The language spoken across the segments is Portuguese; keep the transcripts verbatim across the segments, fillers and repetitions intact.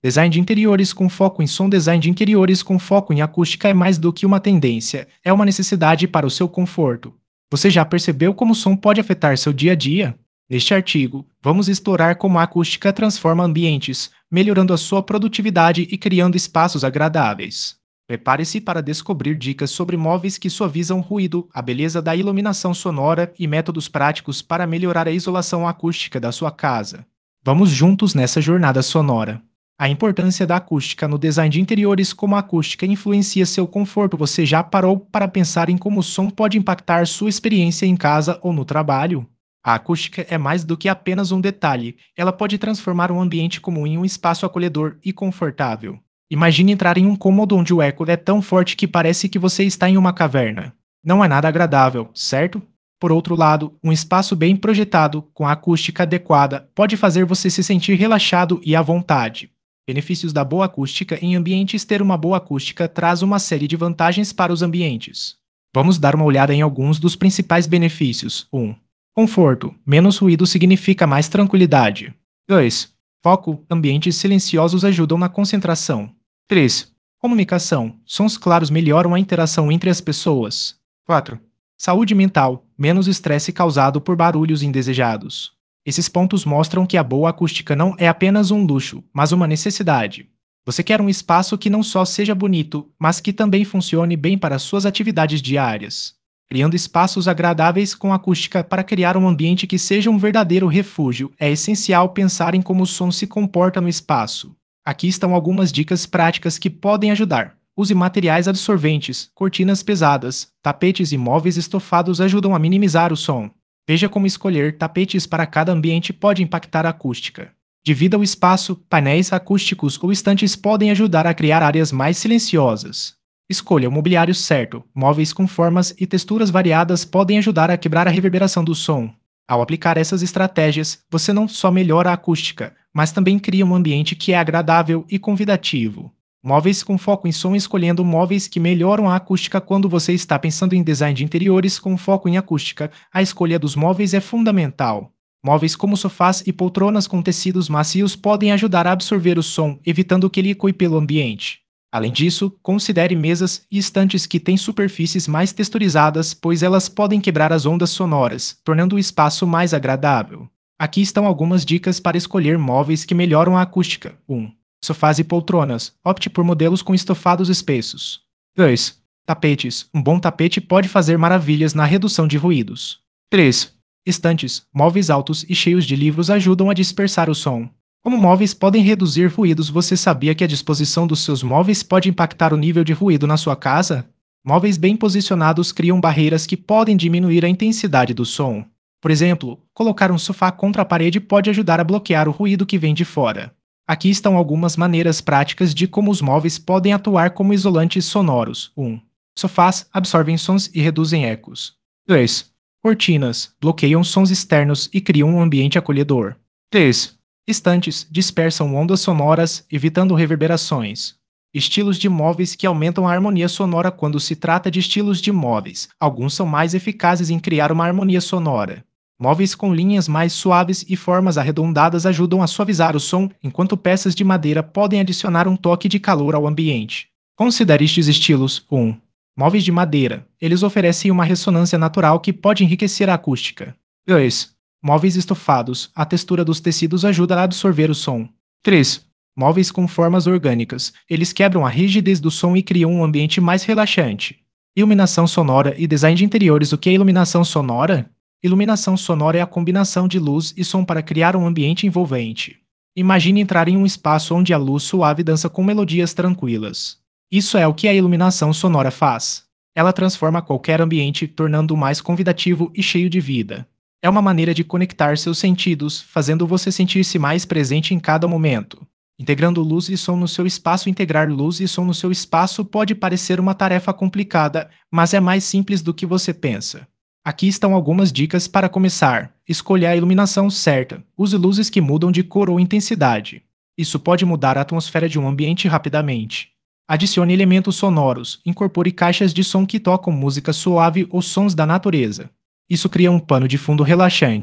Design de interiores com foco em som. Design de interiores com foco em acústica é mais do que uma tendência, é uma necessidade para o seu conforto. Você já percebeu como o som pode afetar seu dia a dia? Neste artigo, vamos explorar como a acústica transforma ambientes, melhorando a sua produtividade e criando espaços agradáveis. Prepare-se para descobrir dicas sobre móveis que suavizam o ruído, a beleza da iluminação sonora e métodos práticos para melhorar a isolação acústica da sua casa. Vamos juntos nessa jornada sonora. A importância da acústica no design de interiores. Como a acústica influencia seu conforto. Você já parou para pensar em como o som pode impactar sua experiência em casa ou no trabalho? A acústica é mais do que apenas um detalhe, ela pode transformar um ambiente comum em um espaço acolhedor e confortável. Imagine entrar em um cômodo onde o eco é tão forte que parece que você está em uma caverna. Não é nada agradável, certo? Por outro lado, um espaço bem projetado, com a acústica adequada, pode fazer você se sentir relaxado e à vontade. Benefícios da boa acústica em ambientes. Ter uma boa acústica traz uma série de vantagens para os ambientes. Vamos dar uma olhada em alguns dos principais benefícios. um. Conforto. Menos ruído significa mais tranquilidade. dois. Foco. Ambientes silenciosos ajudam na concentração. três. Comunicação. Sons claros melhoram a interação entre as pessoas. quatro. Saúde mental. Menos estresse causado por barulhos indesejados. Esses pontos mostram que a boa acústica não é apenas um luxo, mas uma necessidade. Você quer um espaço que não só seja bonito, mas que também funcione bem para suas atividades diárias. Criando espaços agradáveis com acústica. Para criar um ambiente que seja um verdadeiro refúgio, é essencial pensar em como o som se comporta no espaço. Aqui estão algumas dicas práticas que podem ajudar. Use materiais absorventes, cortinas pesadas, tapetes e móveis estofados ajudam a minimizar o som. Veja como escolher tapetes para cada ambiente pode impactar a acústica. Divida o espaço, painéis acústicos ou estantes podem ajudar a criar áreas mais silenciosas. Escolha o mobiliário certo, móveis com formas e texturas variadas podem ajudar a quebrar a reverberação do som. Ao aplicar essas estratégias, você não só melhora a acústica, mas também cria um ambiente que é agradável e convidativo. Móveis com foco em som. Escolhendo móveis que melhoram a acústica. Quando você está pensando em design de interiores com foco em acústica, a escolha dos móveis é fundamental. Móveis como sofás e poltronas com tecidos macios podem ajudar a absorver o som, evitando que ele ecoe pelo ambiente. Além disso, considere mesas e estantes que têm superfícies mais texturizadas, pois elas podem quebrar as ondas sonoras, tornando o espaço mais agradável. Aqui estão algumas dicas para escolher móveis que melhoram a acústica. um. Sofás e poltronas. Opte por modelos com estofados espessos. dois. Tapetes. Um bom tapete pode fazer maravilhas na redução de ruídos. três. Estantes. Móveis altos e cheios de livros ajudam a dispersar o som. Como móveis podem reduzir ruídos. Você sabia que a disposição dos seus móveis pode impactar o nível de ruído na sua casa? Móveis bem posicionados criam barreiras que podem diminuir a intensidade do som. Por exemplo, colocar um sofá contra a parede pode ajudar a bloquear o ruído que vem de fora. Aqui estão algumas maneiras práticas de como os móveis podem atuar como isolantes sonoros. um. Sofás absorvem sons e reduzem ecos. dois. Cortinas bloqueiam sons externos e criam um ambiente acolhedor. três. Estantes dispersam ondas sonoras, evitando reverberações. Estilos de móveis que aumentam a harmonia sonora. Quando se trata de estilos de móveis, alguns são mais eficazes em criar uma harmonia sonora. Móveis com linhas mais suaves e formas arredondadas ajudam a suavizar o som, enquanto peças de madeira podem adicionar um toque de calor ao ambiente. Considere estes estilos. um. Móveis de madeira. Eles oferecem uma ressonância natural que pode enriquecer a acústica. dois. Móveis estofados. A textura dos tecidos ajuda a absorver o som. três. Móveis com formas orgânicas. Eles quebram a rigidez do som e criam um ambiente mais relaxante. Iluminação sonora e design de interiores. O que é iluminação sonora? Iluminação sonora é a combinação de luz e som para criar um ambiente envolvente. Imagine entrar em um espaço onde a luz suave dança com melodias tranquilas. Isso é o que a iluminação sonora faz. Ela transforma qualquer ambiente, tornando-o mais convidativo e cheio de vida. É uma maneira de conectar seus sentidos, fazendo você sentir-se mais presente em cada momento. Integrando luz e som no seu espaço. Integrar luz e som no seu espaço pode parecer uma tarefa complicada, mas é mais simples do que você pensa. Aqui estão algumas dicas para começar. Escolha a iluminação certa. Use luzes que mudam de cor ou intensidade. Isso pode mudar a atmosfera de um ambiente rapidamente. Adicione elementos sonoros. Incorpore caixas de som que tocam música suave ou sons da natureza. Isso cria um pano de fundo relaxante.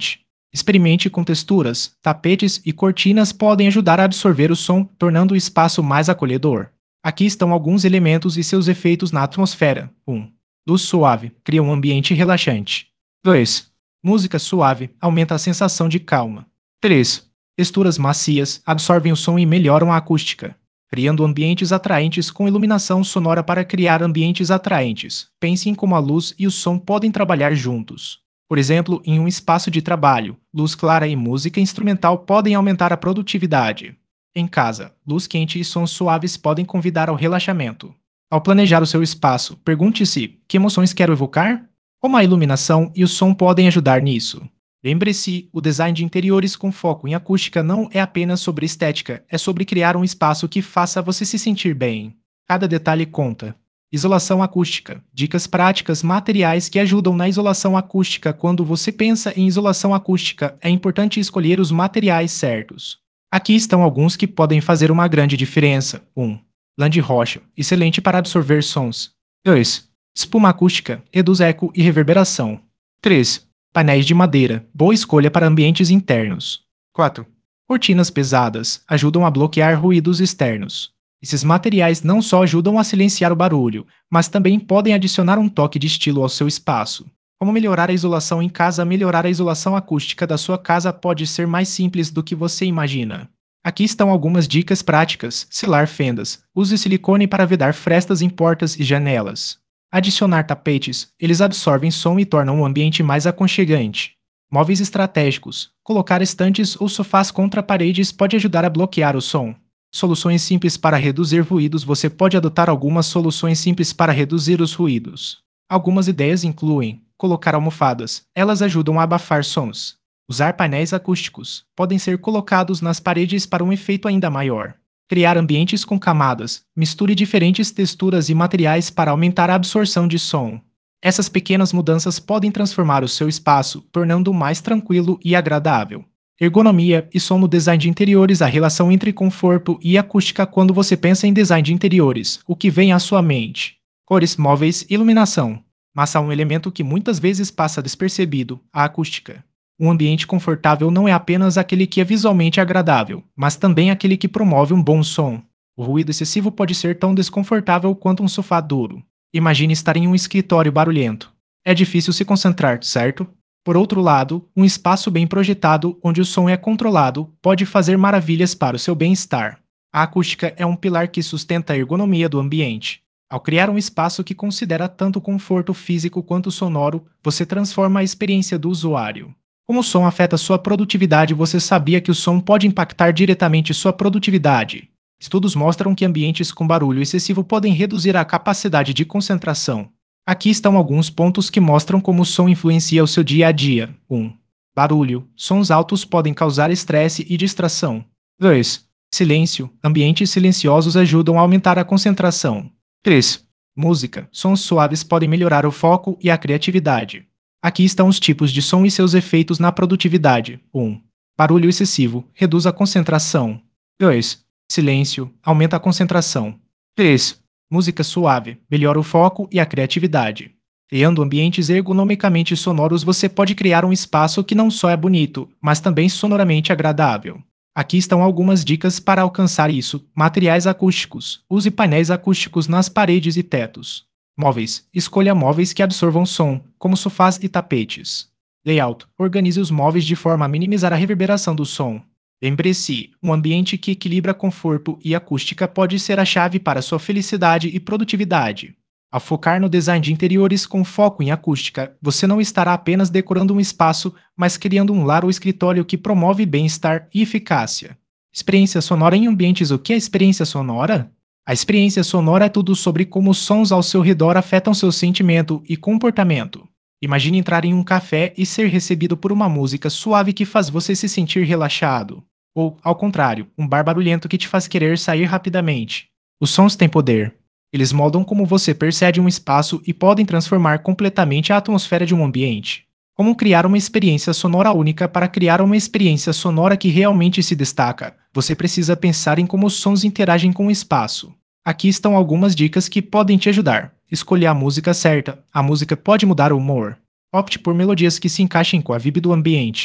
Experimente com texturas, tapetes e cortinas podem ajudar a absorver o som, tornando o espaço mais acolhedor. Aqui estão alguns elementos e seus efeitos na atmosfera. um. Luz suave, cria um ambiente relaxante. dois. Música suave, aumenta a sensação de calma. três. Texturas macias, absorvem o som e melhoram a acústica, criando ambientes atraentes com iluminação sonora para criar ambientes atraentes. Pense em como a luz e o som podem trabalhar juntos. Por exemplo, em um espaço de trabalho, luz clara e música instrumental podem aumentar a produtividade. Em casa, luz quente e sons suaves podem convidar ao relaxamento. Ao planejar o seu espaço, pergunte-se: que emoções quero evocar? Como a iluminação e o som podem ajudar nisso? Lembre-se, o design de interiores com foco em acústica não é apenas sobre estética, é sobre criar um espaço que faça você se sentir bem. Cada detalhe conta. Isolação acústica. Dicas práticas materiais que ajudam na isolação acústica. Quando você pensa em isolação acústica, é importante escolher os materiais certos. Aqui estão alguns que podem fazer uma grande diferença. um. Lã de rocha, excelente para absorver sons. dois. Espuma acústica, reduz eco e reverberação. três. Painéis de madeira, boa escolha para ambientes internos. quatro. Cortinas pesadas, ajudam a bloquear ruídos externos. Esses materiais não só ajudam a silenciar o barulho, mas também podem adicionar um toque de estilo ao seu espaço. Como melhorar a isolação em casa? Melhorar a isolação acústica da sua casa pode ser mais simples do que você imagina. Aqui estão algumas dicas práticas. Selar fendas. Use silicone para vedar frestas em portas e janelas. Adicionar tapetes. Eles absorvem som e tornam o ambiente mais aconchegante. Móveis estratégicos. Colocar estantes ou sofás contra paredes pode ajudar a bloquear o som. Soluções simples para reduzir ruídos. Você pode adotar algumas soluções simples para reduzir os ruídos. Algumas ideias incluem colocar almofadas. Elas ajudam a abafar sons. Usar painéis acústicos. Podem ser colocados nas paredes para um efeito ainda maior. Criar ambientes com camadas. Misture diferentes texturas e materiais para aumentar a absorção de som. Essas pequenas mudanças podem transformar o seu espaço, tornando-o mais tranquilo e agradável. Ergonomia e som no design de interiores. A relação entre conforto e acústica. Quando você pensa em design de interiores, o que vem à sua mente? Cores, móveis, iluminação. Mas há um elemento que muitas vezes passa despercebido: a acústica. Um ambiente confortável não é apenas aquele que é visualmente agradável, mas também aquele que promove um bom som. O ruído excessivo pode ser tão desconfortável quanto um sofá duro. Imagine estar em um escritório barulhento. É difícil se concentrar, certo? Por outro lado, um espaço bem projetado, onde o som é controlado, pode fazer maravilhas para o seu bem-estar. A acústica é um pilar que sustenta a ergonomia do ambiente. Ao criar um espaço que considera tanto o conforto físico quanto sonoro, você transforma a experiência do usuário. Como o som afeta sua produtividade? Você sabia que o som pode impactar diretamente sua produtividade? Estudos mostram que ambientes com barulho excessivo podem reduzir a capacidade de concentração. Aqui estão alguns pontos que mostram como o som influencia o seu dia a dia. um. Barulho. Sons altos podem causar estresse e distração. dois. Silêncio. Ambientes silenciosos ajudam a aumentar a concentração. três. Música. Sons suaves podem melhorar o foco e a criatividade. Aqui estão os tipos de som e seus efeitos na produtividade. um. Barulho excessivo. Reduz a concentração. dois. Silêncio. Aumenta a concentração. três. Música suave. Melhora o foco e a criatividade. Criando ambientes ergonomicamente sonoros, você pode criar um espaço que não só é bonito, mas também sonoramente agradável. Aqui estão algumas dicas para alcançar isso. Materiais acústicos. Use painéis acústicos nas paredes e tetos. Móveis. Escolha móveis que absorvam som, como sofás e tapetes. Layout. Organize os móveis de forma a minimizar a reverberação do som. Lembre-se, um ambiente que equilibra conforto e acústica pode ser a chave para sua felicidade e produtividade. Ao focar no design de interiores com foco em acústica, você não estará apenas decorando um espaço, mas criando um lar ou escritório que promove bem-estar e eficácia. Experiência sonora em ambientes. O que é experiência sonora? A experiência sonora é tudo sobre como os sons ao seu redor afetam seu sentimento e comportamento. Imagine entrar em um café e ser recebido por uma música suave que faz você se sentir relaxado. Ou, ao contrário, um bar barulhento que te faz querer sair rapidamente. Os sons têm poder. Eles moldam como você percebe um espaço e podem transformar completamente a atmosfera de um ambiente. Como criar uma experiência sonora única? Para criar uma experiência sonora que realmente se destaca, você precisa pensar em como os sons interagem com o espaço. Aqui estão algumas dicas que podem te ajudar. Escolher a música certa. A música pode mudar o humor. Opte por melodias que se encaixem com a vibe do ambiente.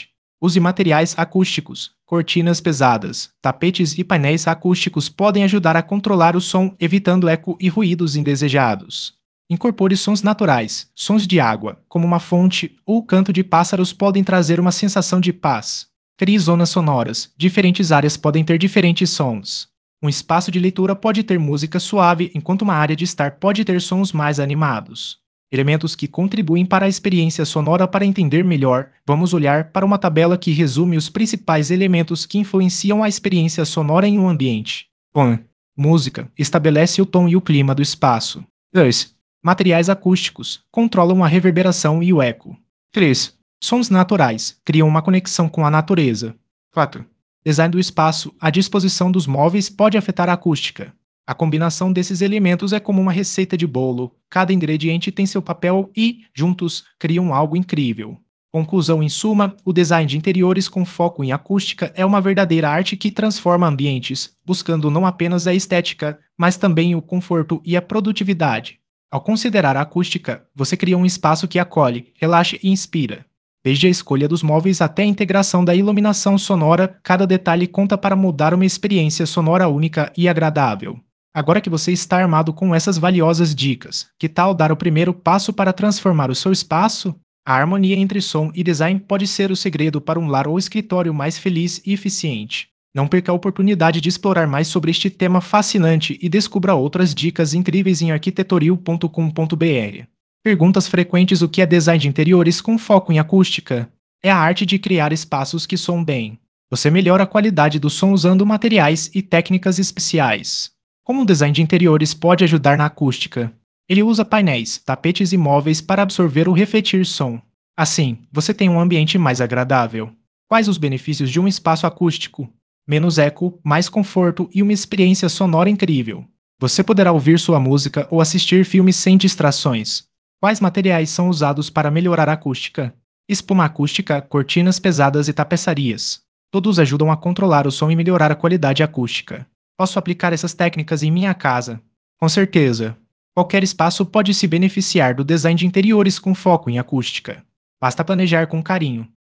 Use materiais acústicos. Cortinas pesadas, tapetes e painéis acústicos podem ajudar a controlar o som, evitando eco e ruídos indesejados. Incorpore sons naturais. Sons de água, como uma fonte ou o canto de pássaros, podem trazer uma sensação de paz. Crie zonas sonoras. Diferentes áreas podem ter diferentes sons. Um espaço de leitura pode ter música suave, enquanto uma área de estar pode ter sons mais animados. Elementos que contribuem para a experiência sonora. Para entender melhor, vamos olhar para uma tabela que resume os principais elementos que influenciam a experiência sonora em um ambiente. um. Música. Estabelece o tom e o clima do espaço. dois. Materiais acústicos. Controlam a reverberação e o eco. três. Sons naturais. Criam uma conexão com a natureza. quatro. Design do espaço. A disposição dos móveis pode afetar a acústica. A combinação desses elementos é como uma receita de bolo. Cada ingrediente tem seu papel e, juntos, criam algo incrível. Conclusão: em suma, o design de interiores com foco em acústica é uma verdadeira arte que transforma ambientes, buscando não apenas a estética, mas também o conforto e a produtividade. Ao considerar a acústica, você cria um espaço que acolhe, relaxa e inspira. Desde a escolha dos móveis até a integração da iluminação sonora, cada detalhe conta para mudar uma experiência sonora única e agradável. Agora que você está armado com essas valiosas dicas, que tal dar o primeiro passo para transformar o seu espaço? A harmonia entre som e design pode ser o segredo para um lar ou escritório mais feliz e eficiente. Não perca a oportunidade de explorar mais sobre este tema fascinante e descubra outras dicas incríveis em arquitetoril ponto com ponto br. Perguntas frequentes: o que é design de interiores com foco em acústica? É a arte de criar espaços que soam bem. Você melhora a qualidade do som usando materiais e técnicas especiais. Como o design de interiores pode ajudar na acústica? Ele usa painéis, tapetes e móveis para absorver ou refletir som. Assim, você tem um ambiente mais agradável. Quais os benefícios de um espaço acústico? Menos eco, mais conforto e uma experiência sonora incrível. Você poderá ouvir sua música ou assistir filmes sem distrações. Quais materiais são usados para melhorar a acústica? Espuma acústica, cortinas pesadas e tapeçarias. Todos ajudam a controlar o som e melhorar a qualidade acústica. Posso aplicar essas técnicas em minha casa? Com certeza. Qualquer espaço pode se beneficiar do design de interiores com foco em acústica. Basta planejar com carinho.